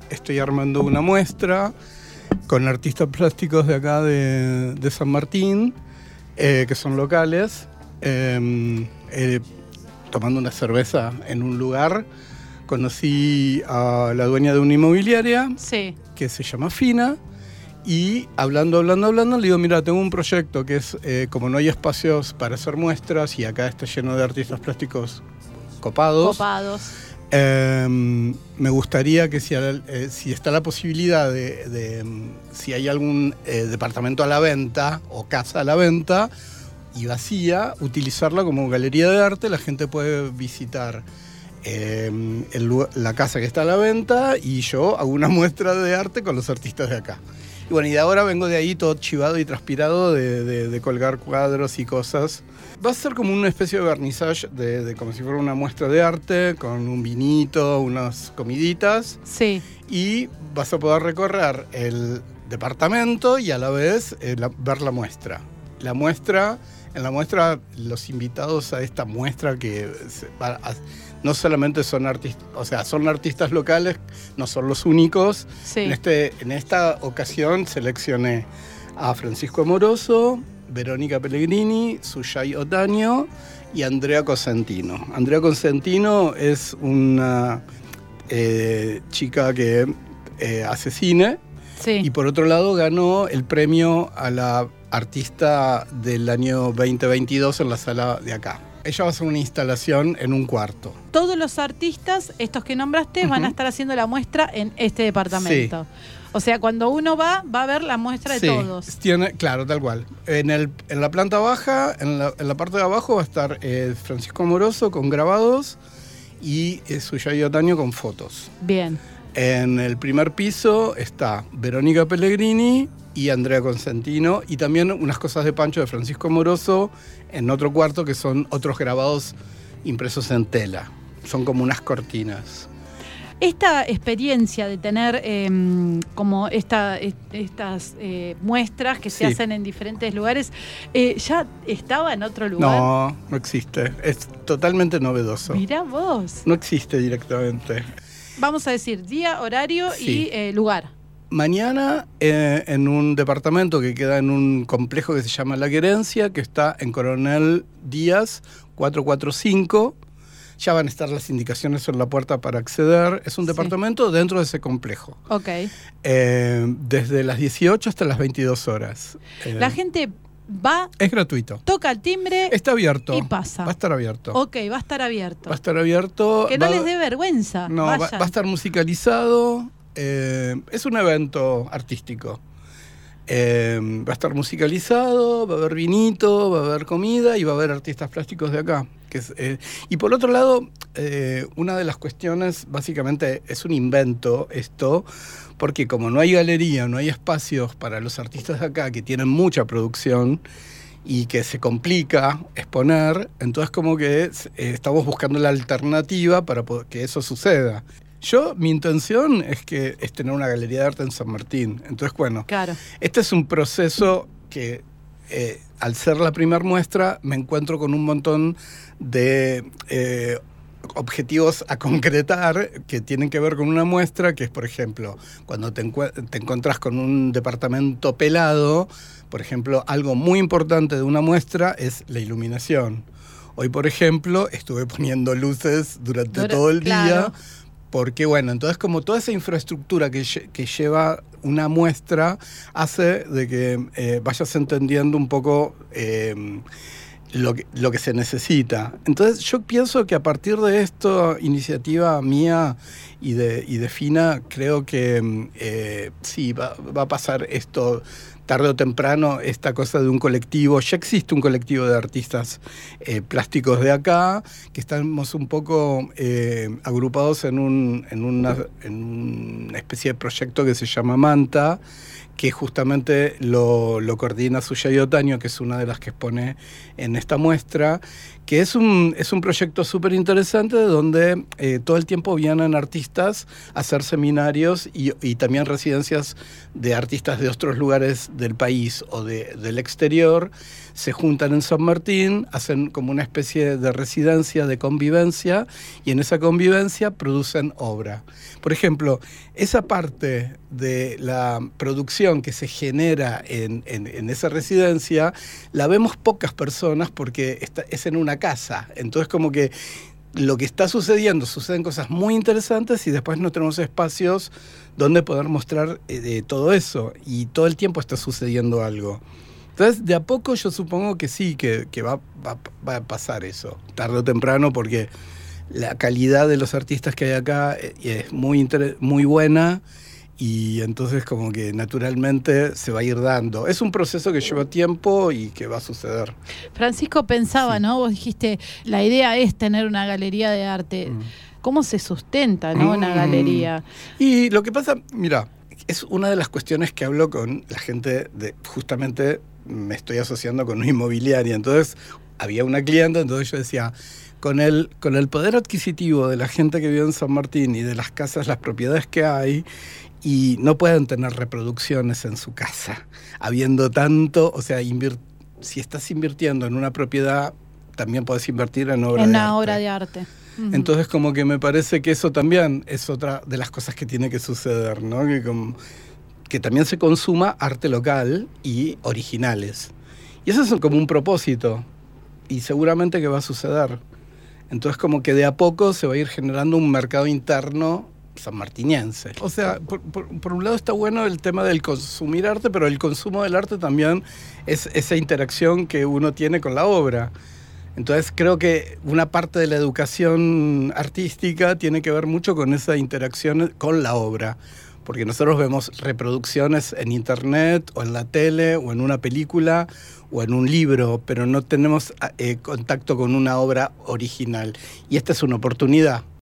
estoy armando una muestra con artistas plásticos de acá de San Martín, que son locales, tomando una cerveza en un lugar. Conocí a la dueña de una inmobiliaria, sí, que se llama Fina, y hablando, le digo, mira, tengo un proyecto que es, como no hay espacios para hacer muestras, y acá está lleno de artistas plásticos copados. Me gustaría que si está la posibilidad si hay algún departamento a la venta o casa a la venta y vacía, utilizarla como galería de arte. La gente puede visitar la casa que está a la venta y yo hago una muestra de arte con los artistas de acá. Y bueno, y de ahora vengo de ahí todo chivado y transpirado de colgar cuadros y cosas. Va a ser como una especie de vernissage, como si fuera una muestra de arte, con un vinito, unas comiditas. Sí. Y vas a poder recorrer el departamento y a la vez ver la muestra. En la muestra, los invitados a esta muestra no solamente son artistas, o sea, son artistas locales, no son los únicos. Sí. En esta ocasión seleccioné a Francisco Amoroso, Verónica Pellegrini, Suyay Otaño y Andrea Cosentino. Andrea Cosentino es una chica que hace cine. Sí. Y por otro lado ganó el premio a la artista del año 2022 en la sala de acá. Ella va a hacer una instalación en un cuarto. Todos los artistas, estos que nombraste, van a estar haciendo la muestra en este departamento. Sí. O sea, cuando uno va a ver la muestra de todos. Claro, tal cual. En la planta baja, en la parte de abajo va a estar Francisco Amoroso con grabados y Suyay Otaño con fotos. Bien. En el primer piso está Verónica Pellegrini y Andrea Cosentino, y también unas cosas de Pancho de Francisco Amoroso en otro cuarto, que son otros grabados impresos en tela. Son como unas cortinas. Esta experiencia de tener como estas muestras que se hacen en diferentes lugares, ¿ya estaba en otro lugar? No existe. Es totalmente novedoso. Mirá vos. No existe directamente. Vamos a decir día, horario y lugar. Mañana en un departamento que queda en un complejo que se llama La Querencia, que está en Coronel Díaz 445. Ya van a estar las indicaciones en la puerta para acceder. Es un departamento dentro de ese complejo. Ok. Desde las 18 hasta las 22 horas. La gente va... Es gratuito. Toca el timbre... Está abierto. Y pasa. Va a estar abierto. Ok, va a estar abierto. Va a estar abierto. Que no les dé vergüenza. No, va a estar musicalizado. Es un evento artístico. Va a estar musicalizado, va a haber vinito, va a haber comida y va a haber artistas plásticos de acá. Y por otro lado, una de las cuestiones, básicamente, es un invento esto, porque como no hay galería, no hay espacios para los artistas de acá que tienen mucha producción y que se complica exponer, entonces como que estamos buscando la alternativa para que eso suceda. Mi intención es tener una galería de arte en San Martín. Entonces, bueno, claro. Este es un proceso que, al ser la primera muestra, me encuentro con un montón de objetivos a concretar que tienen que ver con una muestra, que es, por ejemplo, cuando te encontrás con un departamento pelado, por ejemplo, algo muy importante de una muestra es la iluminación. Hoy, por ejemplo, estuve poniendo luces durante todo el día. Porque, bueno, entonces como toda esa infraestructura que lleva una muestra hace de que vayas entendiendo un poco lo que se necesita. Entonces yo pienso que a partir de esta iniciativa mía y de Fina, creo que sí, va a pasar esto tarde o temprano, esta cosa de un colectivo. Ya existe un colectivo de artistas plásticos de acá, que estamos un poco agrupados en una especie de proyecto que se llama Manta, que justamente lo coordina Suyay Otaño, que es una de las que expone en esta muestra, que es un proyecto súper interesante donde todo el tiempo vienen artistas a hacer seminarios y también residencias de artistas de otros lugares del país o del exterior. Se juntan en San Martín, hacen como una especie de residencia, de convivencia, y en esa convivencia producen obra. Por ejemplo, esa parte de la producción que se genera en esa residencia, la vemos pocas personas porque es en una casa. Entonces como que lo que está suceden cosas muy interesantes y después no tenemos espacios donde poder mostrar todo eso. Y todo el tiempo está sucediendo algo. Entonces, de a poco yo supongo que sí, que va a pasar eso, tarde o temprano, porque la calidad de los artistas que hay acá es muy buena y entonces como que naturalmente se va a ir dando. Es un proceso que lleva tiempo y que va a suceder. Francisco, pensaba, sí, ¿no? Vos dijiste, la idea es tener una galería de arte. ¿Cómo se sustenta, ¿no? Una galería. Y lo que pasa, mira, es una de las cuestiones que hablo con la gente justamente me estoy asociando con una inmobiliaria. Entonces, había una clienta, entonces yo decía, con el poder adquisitivo de la gente que vive en San Martín y de las casas, las propiedades que hay, y no pueden tener reproducciones en su casa, habiendo tanto, o sea, si estás invirtiendo en una propiedad, también podés invertir en una obra de arte. Entonces, como que me parece que eso también es otra de las cosas que tiene que suceder, ¿no? Que también se consuma arte local y originales. Y eso es como un propósito, y seguramente que va a suceder. Entonces, como que de a poco se va a ir generando un mercado interno sanmartiniense. O sea, por un lado está bueno el tema del consumir arte, pero el consumo del arte también es esa interacción que uno tiene con la obra. Entonces creo que una parte de la educación artística tiene que ver mucho con esa interacción con la obra, porque nosotros vemos reproducciones en internet o en la tele o en una película o en un libro, pero no tenemos contacto con una obra original. Y esta es una oportunidad